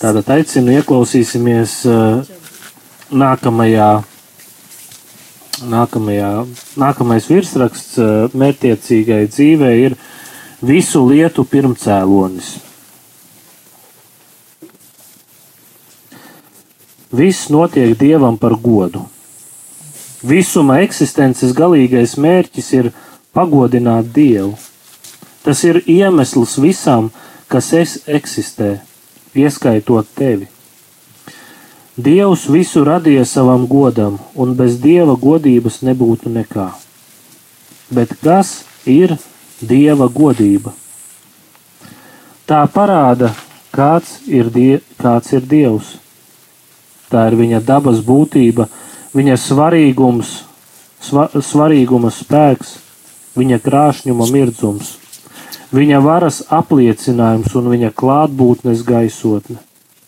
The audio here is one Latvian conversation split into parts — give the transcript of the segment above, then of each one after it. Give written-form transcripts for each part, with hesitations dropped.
Tātad aicinu ieklausīsimies nākamais virsraksts mērķtiecīgai dzīvē ir visu lietu pirmcēlonis. Viss notiek Dievam par godu. Visuma eksistences galīgais mērķis ir pagodināt Dievu. Tas ir iemesls visam, kas eksistē, ieskaitot tevi. Dievs visu radīja savam godam, un bez Dieva godības nebūtu nekā. Bet kas ir Dieva godība? Tā parāda, kāds ir Dievs. Tā ir viņa dabas būtība, viņa svarīguma spēks, viņa krāšņuma mirdzums, viņa varas apliecinājums un viņa klātbūtnes gaisotne.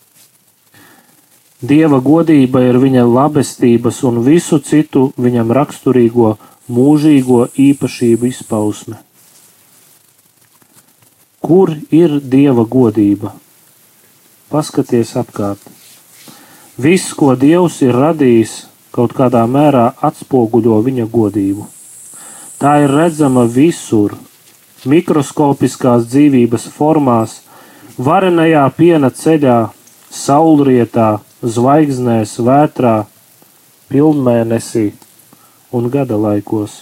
Dieva godība ir viņa labestības un visu citu viņam raksturīgo mūžīgo īpašību izpausme. Kur ir Dieva godība? Paskaties apkārt. Viss, ko Dievs ir radījis, kaut kādā mērā atspoguļo viņa godību. Tā ir redzama visur, mikroskopiskās dzīvības formās, varenajā piena ceļā, saulrietā, zvaigznēs, vētrā, pilnmēnesī un gada laikos.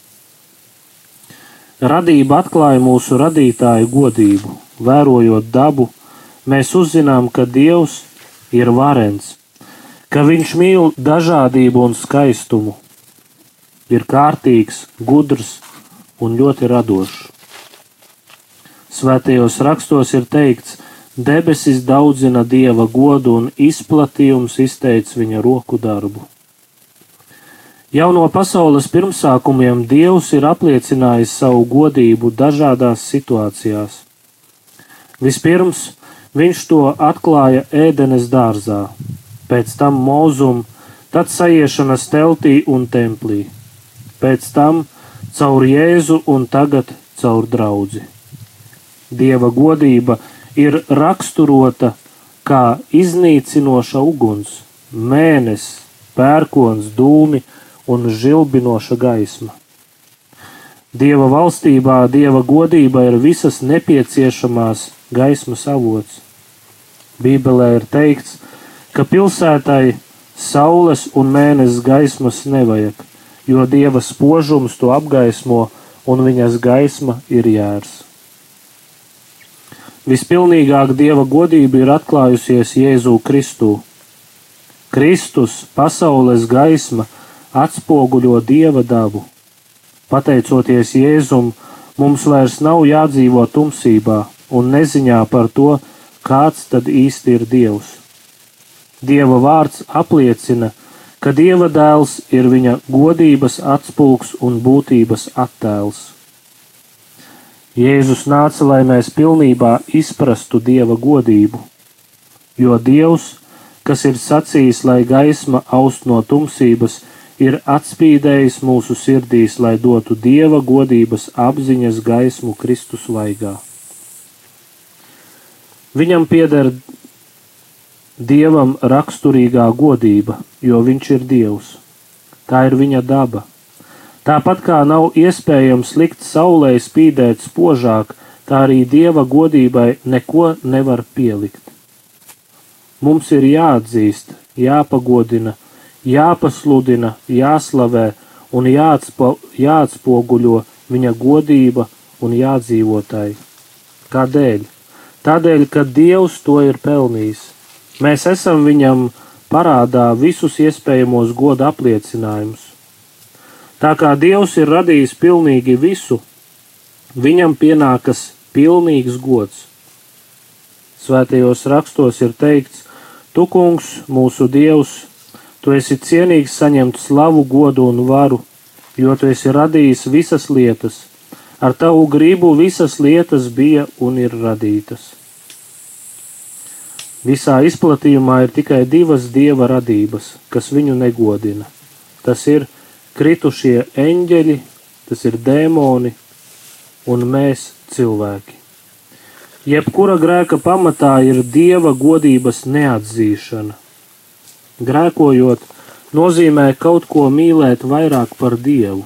Radība atklāja mūsu radītāju godību. Vērojot dabu, mēs uzzinām, ka Dievs ir varens, ka viņš mīl dažādību un skaistumu, ir kārtīgs, gudrs un ļoti radošs. Svētajos rakstos ir teikts, debesis daudzina Dieva godu un izplatījums izteic viņa roku darbu. Jau no pasaules pirmsākumiem Dievs ir apliecinājis savu godību dažādās situācijās. Vispirms viņš to atklāja Ēdenes dārzā, pēc tam mūzum, tad saiešanas teltī un templī, pēc tam caur Jēzu un tagad caur draudzi. Dieva godība ir raksturota kā iznīcinoša uguns, mēnesis, pērkons, dūmi un žilbinoša gaisma. Dieva valstībā Dieva godība ir visas nepieciešamās gaismas avots. Bībelē ir teikts, ka pilsētai saules un mēnesis gaismas nevajag, jo Dieva spožums to apgaismo un viņas gaisma ir jērs. Vispilnīgāk Dieva godība ir atklājusies Jēzū Kristū. Kristus, pasaules gaisma, atspoguļo Dieva dabu. Pateicoties Jēzum, mums vairs nav jādzīvo tumsībā un neziņā par to, kāds tad īsti ir Dievs. Dieva vārds apliecina, ka Dieva dēls ir viņa godības atspulgs un būtības attēls. Jēzus nāca, lai mēs pilnībā izprastu Dieva godību, jo Dievs, kas ir sacījis, lai gaisma aust no tumsības, ir atspīdējis mūsu sirdīs, lai dotu Dieva godības apziņas gaismu Kristus vaigā. Viņam pieder Dievam raksturīgā godība, jo viņš ir Dievs. Tā ir viņa daba. Tāpat kā nav iespējams likt saulei spīdēt spožāk, tā arī Dieva godībai neko nevar pielikt. Mums ir jāatzīst, jāpagodina, jāpasludina, jāslavē un jāatspoguļo viņa godība un jādzīvo tai. Kādēļ? Tādēļ, ka Dievs to ir pelnījis. Mēs esam viņam parādā visus iespējamos goda apliecinājumus. Tā kā Dievs ir radījis pilnīgi visu, viņam pienākas pilnīgs gods. Svētajos rakstos ir teikts, tu, kungs, mūsu Dievs, tu esi cienīgs saņemt slavu, godu un varu, jo tu esi radījis visas lietas. Ar tavu gribu visas lietas bija un ir radītas. Visā izplatījumā ir tikai divas Dieva radības, kas viņu negodina. Tas ir kritušie eņģeļi, tas ir dēmoni un mēs cilvēki. Jebkura grēka pamatā ir Dieva godības neatzīšana. Grēkojot nozīmē kaut ko mīlēt vairāk par Dievu.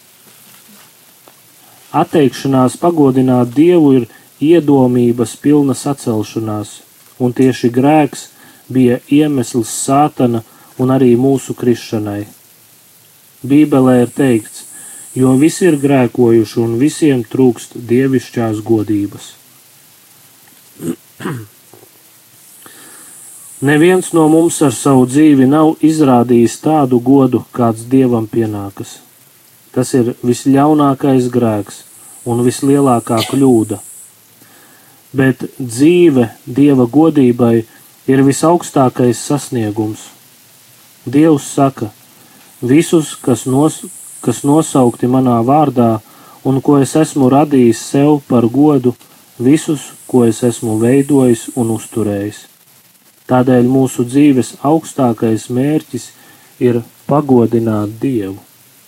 Atteikšanās pagodināt Dievu ir iedomības pilna sacelšanās, un tieši grēks bija iemesls Sātana un arī mūsu krišanai. Bībelē ir teikts, jo visi ir grēkojuši un visiem trūkst dievišķās godības. Neviens no mums ar savu dzīvi nav izrādījis tādu godu, kāds Dievam pienākas. Tas ir visļaunākais grēks un vislielākā kļūda. Bet dzīve Dieva godībai ir visaugstākais sasniegums. Dievs saka, visus, kas nosaukti manā vārdā un ko es esmu radījis sev par godu, visus, ko es esmu veidojis un uzturējis. Tādēļ mūsu dzīves augstākais mērķis ir pagodināt Dievu.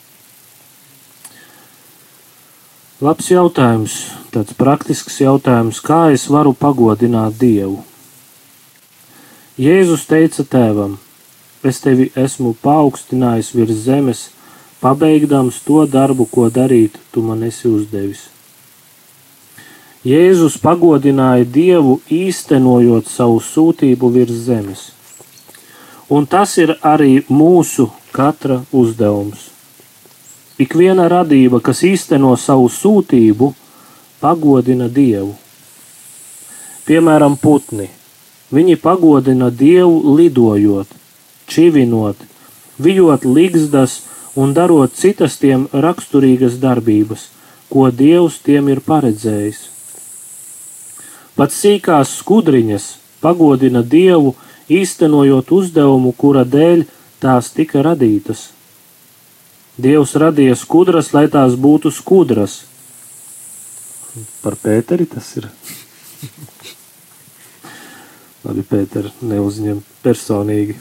Labs jautājums, tāds praktisks jautājums, kā es varu pagodināt Dievu? Jēzus teica tēvam, es tevi esmu paaugstinājis virs zemes, pabeigdams to darbu, ko darīt, tu man esi uzdevis. Jēzus pagodināja Dievu, īstenojot savu sūtību virs zemes. Un tas ir arī mūsu katra uzdevums. Ikviena radība, kas īsteno savu sūtību, pagodina Dievu. Piemēram, putni. Viņi pagodina Dievu lidojot, čivinot, vijot ligzdas un darot citas tiem raksturīgas darbības, ko Dievs tiem ir paredzējis. Pat sīkās skudriņas pagodina Dievu, īstenojot uzdevumu, kura dēļ tās tika radītas. Dievs radīja skudras, lai tās būtu skudras. Par Pēteri tas ir. Labi, Pēteri, neuzņem personīgi.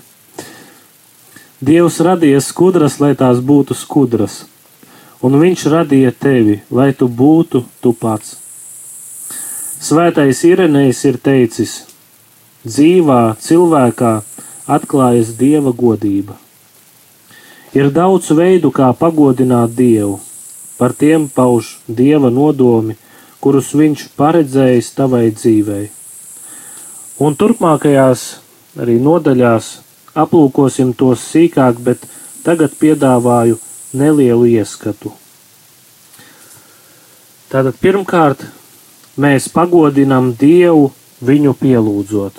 Dievs radīja skudras, lai tās būtu skudras, un viņš radīja tevi, lai tu būtu tu pats. Svētais Irenejs ir teicis, dzīvā cilvēkā atklājas Dieva godība. Ir daudz veidu, kā pagodināt Dievu, par tiem pauž Dieva nodomi, kurus viņš paredzējis tavai dzīvei. Un turpmākajās arī nodaļās aplūkosim tos sīkāk, bet tagad piedāvāju nelielu ieskatu. Tātad pirmkārt, mēs pagodinam Dievu viņu pielūdzot.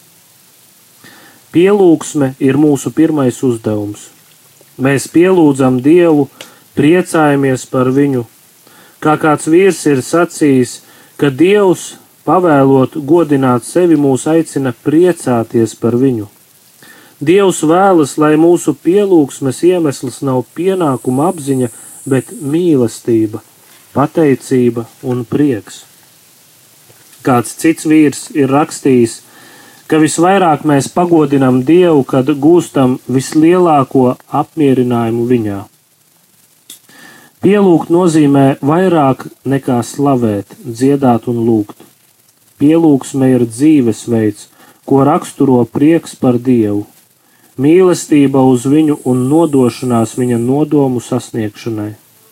Pielūgsme ir mūsu pirmais uzdevums. Mēs pielūdzam Dievu, priecājamies par viņu. Kā kāds vīrs ir sacījis, ka Dievs, pavēlot godināt sevi, mūs aicina priecāties par viņu. Dievs vēlas, lai mūsu pielūgsmes iemesls nav pienākuma apziņa, bet mīlestība, pateicība un prieks. Kāds cits vīrs ir rakstījis, ka visvairāk mēs pagodinam Dievu, kad gūstam vislielāko apmierinājumu viņā. Pielūgt nozīmē vairāk nekā slavēt, dziedāt un lūgt. Pielūgsme ir dzīvesveids, ko raksturo prieks par Dievu, mīlestība uz viņu un nodošanās viņa nodomu sasniegšanai.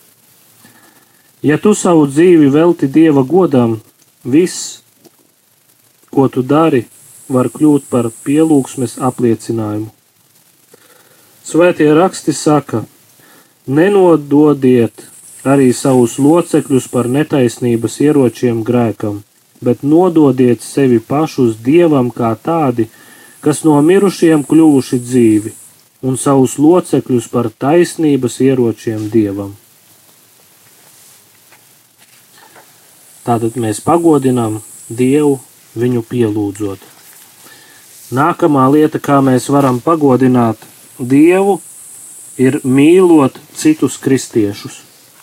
Ja tu savu dzīvi velti Dieva godam, viss, ko tu dari, var kļūt par pielūgsmes apliecinājumu. Svētie raksti saka, nenododiet arī savus locekļus par netaisnības ieročiem grēkam, bet nododiet sevi pašus Dievam kā tādi, kas no mirušiem kļuvuši dzīvi, un savus locekļus par taisnības ieročiem Dievam. Tātad mēs pagodinām Dievu viņu pielūdzot. Nākamā lieta, kā mēs varam pagodināt Dievu, ir mīlot citus kristiešus.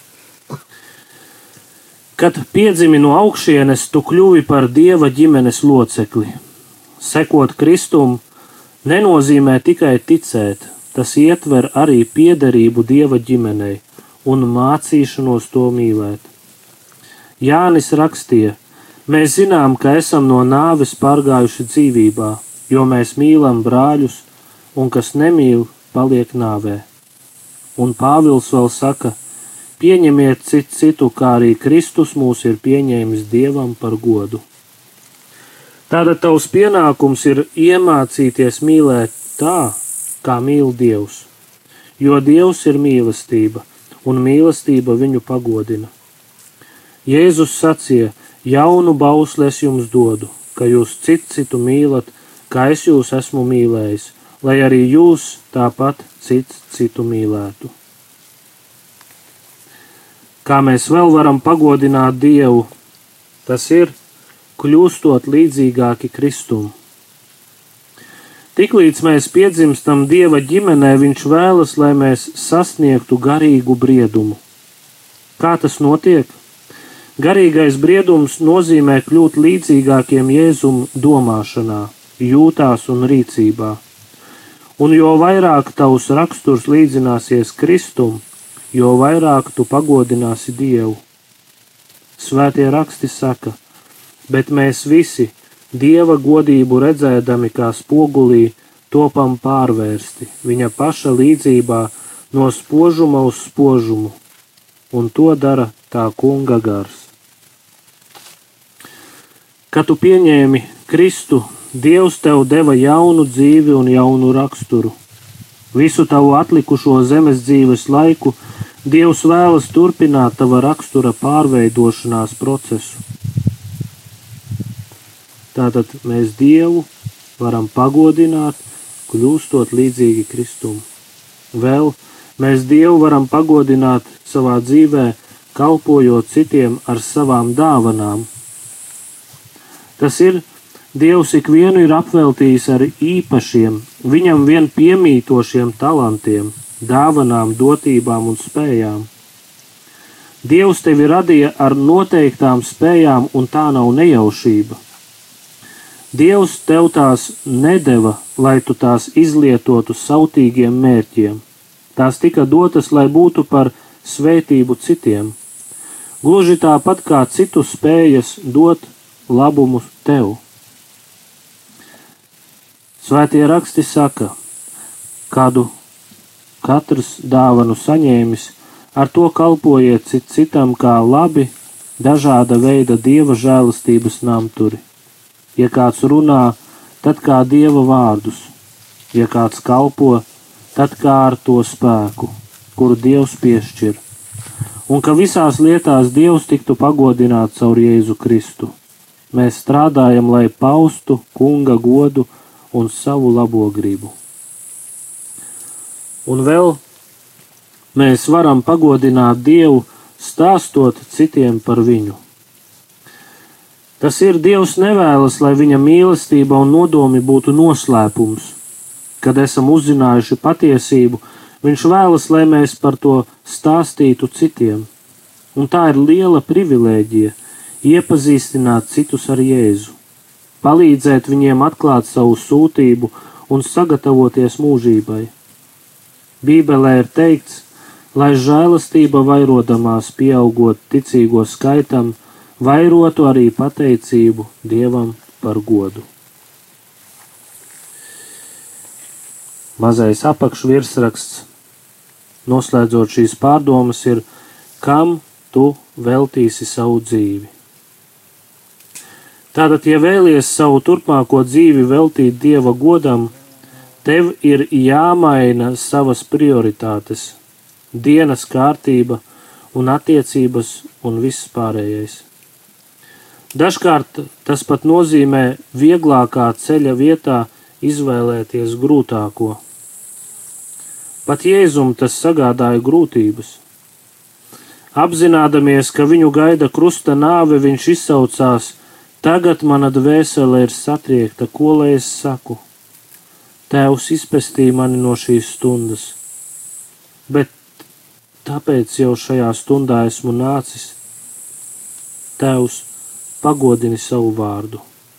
Kad piedzimi no augšienes, tu kļuvi par Dieva ģimenes locekli. Sekot Kristum nenozīmē tikai ticēt, tas ietver arī piederību Dieva ģimenei un mācīšanos to mīlēt. Jānis rakstīja, Mēs zinām, ka esam no nāves pārgājuši dzīvībā, jo mēs mīlam brāļus, un kas nemīl, paliek nāvē. Un Pāvils vēl saka, pieņemiet citu, kā arī Kristus mūs ir pieņēmis Dievam par godu. Tātad tavs pienākums ir iemācīties mīlēt tā, kā mīl Dievs, jo Dievs ir mīlestība, un mīlestība viņu pagodina. Jēzus sacīja, jaunu bausli es jums dodu, ka jūs citu mīlat, kā es jūs esmu mīlējis, lai arī jūs tāpat citu mīlētu. Kā mēs vēl varam pagodināt Dievu, tas ir, kļūstot līdzīgāki Kristum. Tiklīdz mēs piedzimstam Dieva ģimenē, viņš vēlas, lai mēs sasniegtu garīgu briedumu. Kā tas notiek? Garīgais briedums nozīmē kļūt līdzīgākiem Jēzum domāšanā, jūtās un rīcībā. Un jo vairāk tavs raksturs līdzināsies Kristum, jo vairāk tu pagodināsi Dievu. Svētie raksti saka, bet mēs visi, Dieva godību redzēdami kā spogulī, topam pārvērsti, viņa paša līdzībā no spožuma uz spožumu, un to dara tā kunga gars. Kad tu pieņēmi Kristu, Dievs tev deva jaunu dzīvi un jaunu raksturu. Visu tavu atlikušo zemes dzīves laiku Dievs vēlas turpināt tava rakstura pārveidošanās procesu. Tātad mēs Dievu varam pagodināt, kļūstot līdzīgi Kristum. Vēl mēs Dievu varam pagodināt savā dzīvē, kalpojot citiem ar savām dāvanām. Tas ir, Dievs ikvienu ir apveltījis ar īpašiem, viņam vien piemītošiem talantiem, dāvanām, dotībām un spējām. Dievs tevi radīja ar noteiktām spējām, un tā nav nejaušība. Dievs tev tās nedeva, lai tu tās izlietotu sautīgiem mērķiem. Tās tika dotas, lai būtu par svētību citiem. Gluži tāpat kā citu spējas dot labumu tev. Svētie raksti saka, kādu katrs dāvanu saņēmis, ar to kalpojiet citam kā labi, dažāda veida Dieva žēlastības namturi. Ja kāds runā, tad kā Dieva vārdus, ja kāds kalpo, tad kā ar to spēku, kuru Dievs piešķir, un ka visās lietās Dievs tiktu pagodināts caur Jēzu Kristu. Mēs strādājam, lai paustu kunga godu un savu labo gribu. Un vēl mēs varam pagodināt Dievu, stāstot citiem par viņu. Tas ir, Dievs nevēlas, lai viņa mīlestība un nodomi būtu noslēpums. Kad esam uzzinājuši patiesību, viņš vēlas, lai mēs par to stāstītu citiem. Un tā ir liela privilēģija iepazīstināt citus ar Jēzu, palīdzēt viņiem atklāt savu sūtību un sagatavoties mūžībai. Bībelē ir teikts, lai žēlastība vairodamās pieaugot ticīgo skaitam, vairotu arī pateicību Dievam par godu. Mazais apakšvirsraksts, noslēdzot šīs pārdomas, ir, kam tu veltīsi savu dzīvi. Tātad, ja vēlies savu turpmāko dzīvi veltīt Dieva godam, tev ir jāmaina savas prioritātes, dienas kārtība un attiecības un viss pārējais. Dažkārt tas pat nozīmē vieglākā ceļa vietā izvēlēties grūtāko. Pat Jēzum tas sagādāja grūtības. Apzinādamies, ka viņu gaida krusta nāve, viņš izsaucās, tagad mana dvēsele ir satriekta, ko lai es saku? Tēvs izpestīja mani no šīs stundas, bet tāpēc jau šajā stundā esmu nācis. Tēvs, pagodini savu vārdu.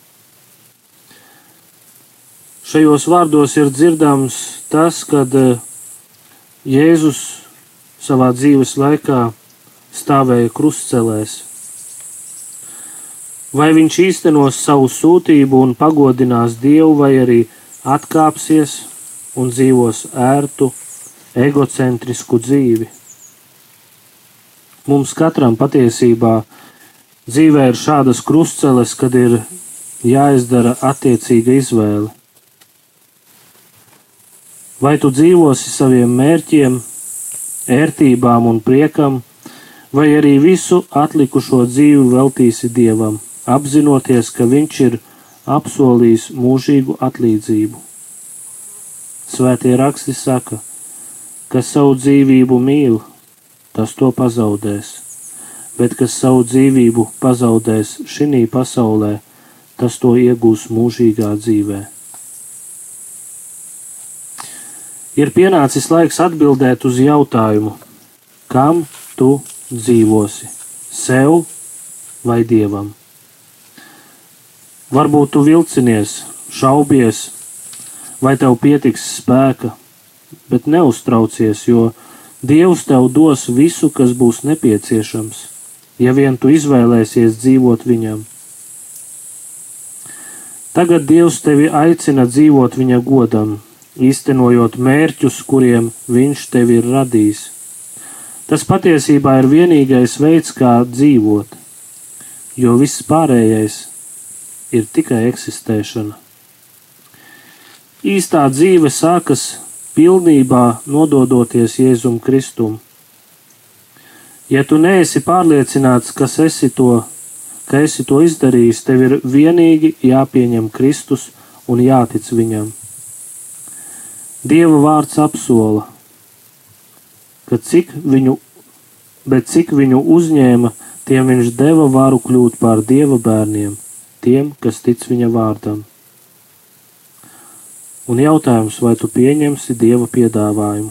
Šajos vārdos ir dzirdams tas, kad Jēzus savā dzīves laikā stāvēja krustcelēs. Vai viņš īstenos savu sūtību un pagodinās Dievu, vai arī atkāpsies un dzīvos ērtu, egocentrisku dzīvi? Mums katram patiesībā dzīvē ir šādas krustceles, kad ir jāizdara attiecīga izvēle. Vai tu dzīvosi saviem mērķiem, ērtībām un priekam, vai arī visu atlikušo dzīvi veltīsi Dievam, apzinoties, ka Viņš ir apsolījis mūžīgu atlīdzību? Svētie raksti saka, ka savu dzīvību mīl, tas to pazaudēs, bet kas savu dzīvību pazaudēs šinī pasaulē, tas to iegūs mūžīgā dzīvē. Ir pienācis laiks atbildēt uz jautājumu, kam tu dzīvosi, sev vai Dievam? Varbūt tu vilcinies, šaubies, vai tev pietiks spēka, bet neuztraucies, jo Dievs tev dos visu, kas būs nepieciešams, ja vien tu izvēlēsies dzīvot Viņam. Tagad Dievs tevi aicina dzīvot Viņa godam, īstenojot mērķus, kuriem Viņš tevi ir radījis. Tas patiesībā ir vienīgais veids, kā dzīvot, jo viss pārējais ir tikai eksistēšana. Īstā dzīve sākas pilnībā nododoties Jēzum Kristum. Ja tu neesi pārliecināts, ka esi to izdarījis, tev ir vienīgi jāpieņem Kristus un jātic Viņam. Dieva vārds apsola, ka cik viņu uzņēma, tiem Viņš deva varu kļūt par Dieva bērniem, tiem, kas tic Viņa vārdam. Un jautājums, vai tu pieņemsi Dieva piedāvājumu?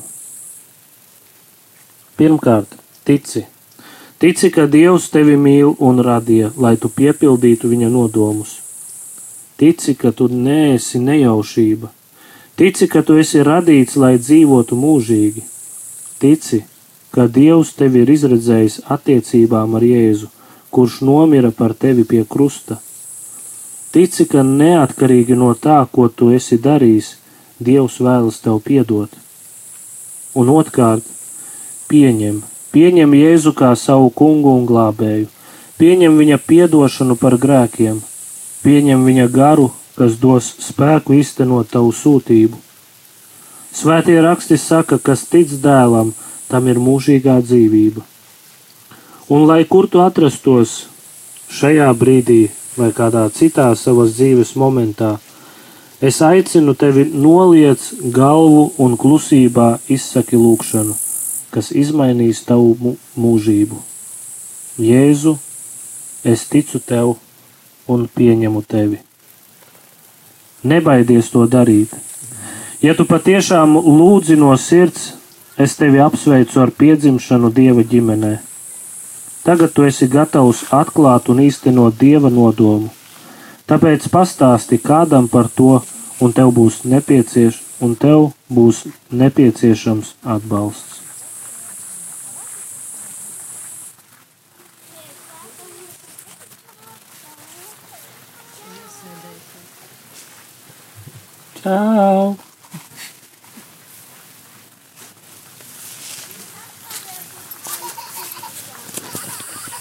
Pirmkārt, tici. Tici, ka Dievs tevi mīl un radīja, lai tu piepildītu Viņa nodomus. Tici, ka tu neesi nejaušība. Tici, ka tu esi radīts, lai dzīvotu mūžīgi. Tici, ka Dievs tevi ir izredzējis attiecībām ar Jēzu, kurš nomira par tevi pie krusta. Tici, ka neatkarīgi no tā, ko tu esi darījis, Dievs vēlas tev piedot. Un otrkārt, pieņem Jēzu kā savu kungu un glābēju, pieņem Viņa piedošanu par grēkiem, pieņem Viņa garu, kas dos spēku īstenot tavu sūtību. Svētie raksti saka, kas tic dēlam, tam ir mūžīgā dzīvība. Un lai kur tu atrastos šajā brīdī vai kādā citā savas dzīves momentā, es aicinu tevi noliec galvu un klusībā izsaki lūgšanu, kas izmainīs tavu mūžību. Jēzu, es ticu tev un pieņemu tevi. Nebaidies to darīt. Ja tu patiešām lūdzi no sirds, es tevi apsveicu ar piedzimšanu Dieva ģimenē. Tagad tu esi gatavs atklāt un īstenot Dieva nodomu. Tāpēc pastāsti kādam par to, un tev būs nepieciešams atbalsts. Čau!